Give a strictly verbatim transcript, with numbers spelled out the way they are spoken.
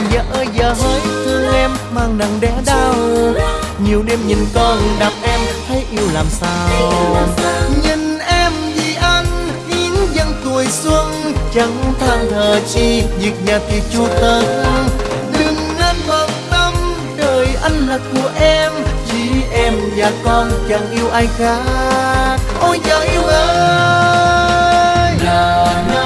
vợ vợ hỡi thương em mang nặng đẻ đau. Nhiều đêm nhìn con đạp em thấy yêu làm sao. Nhìn em vì anh hiến dâng tuổi xuân, chẳng than thở chi việc nhà thì chu tất. Đừng nên bận tâm đời anh là của em, chỉ em và con chẳng yêu ai khác. Ôi vợ yêu ơi,